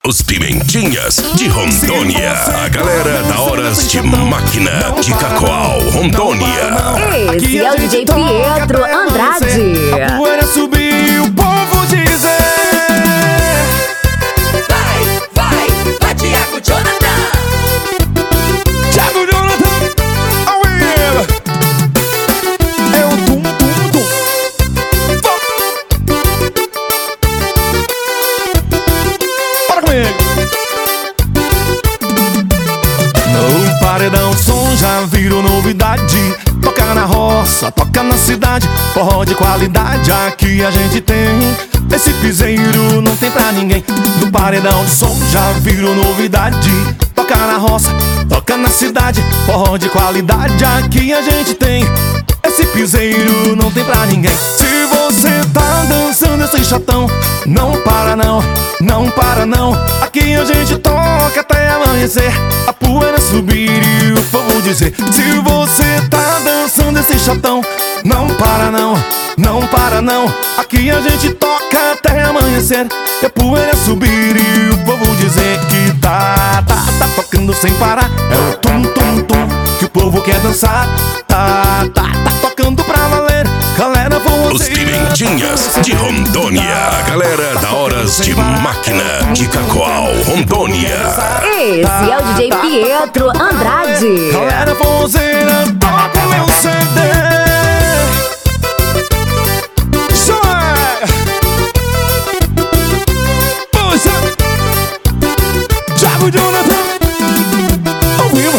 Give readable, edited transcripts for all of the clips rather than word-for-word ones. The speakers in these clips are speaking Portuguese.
Os Pimentinhas de Rondônia. A galera da Horas de Máquina de Cacoal, Rondônia. Esse é o DJ Pietro Andrade. A poeira subir e o povo dizer: Vai, Thiago Jonathan. Thiago Jonathan, ao vivo. É o tum, tum, tum. Bora comigo. No paredão o som já virou novidade. Toca na roça, toca na cidade. Forró de qualidade aqui a gente tem. Esse piseiro não tem pra ninguém. No paredão o som já virou novidade. Toca na roça, toca na cidade. Forró de qualidade aqui a gente tem. Esse piseiro não tem pra ninguém. Se você tá dançando esse chatão, não para não, não para não. Aqui a gente toca até amanhecer, a poeira subir e o povo dizer: se você tá dançando esse chatão, não para não, não para não. Aqui a gente toca até amanhecer, e a poeira subir e o povo dizer que tá tocando sem parar. É o tum tum tum que o povo quer dançar. Tá tocando pra valer. Galera, vamos. Os Pimentinhas de Rondônia. A galera da Horas de Máquina de Cacoal, Rondônia. Esse é o DJ Pietro Andrade. Galera, vozeira, toca o meu CD. Puxa, Thiago Jonathan, ao vivo.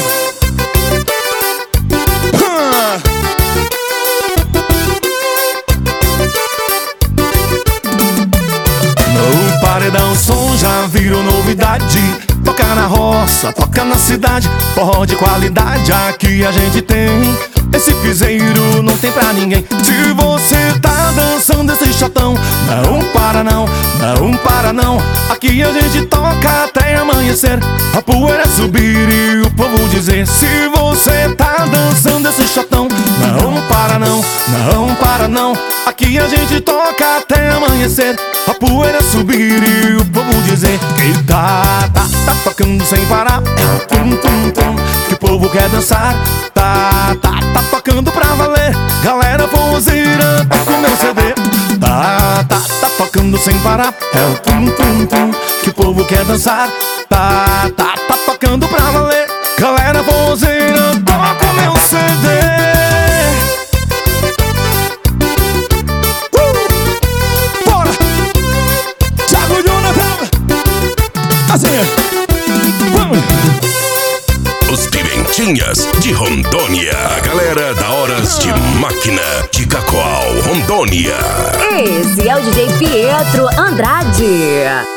No paredão o som já virou novidade. Toca na roça, toca na cidade. Forró de qualidade aqui a gente tem. Esse piseiro não tem pra ninguém. Se você tá dançando esse chatão, não para não, não para não. Aqui a gente toca até amanhecer, a poeira subir e o povo dizer: se você tá dançando esse chatão, não para não, não para não. Aqui a gente toca até amanhecer, a poeira subir e o povo dizer que tá tocando sem parar. É o tum tum tum que o povo quer dançar. Tá tocando pra valer. Galera, vozeira, toca o meu CD. Tá tocando sem parar. É o tum tum tum que o povo quer dançar. Tá tocando pra valer. Galera, vozeira, toca o meu CD. Bora! Thiago Jonathan, assim, vamos! Os Pimentinhas de Rondônia. A galera da Horas de Máquina de Cacoal, Rondônia. Esse é o DJ Pietro Andrade.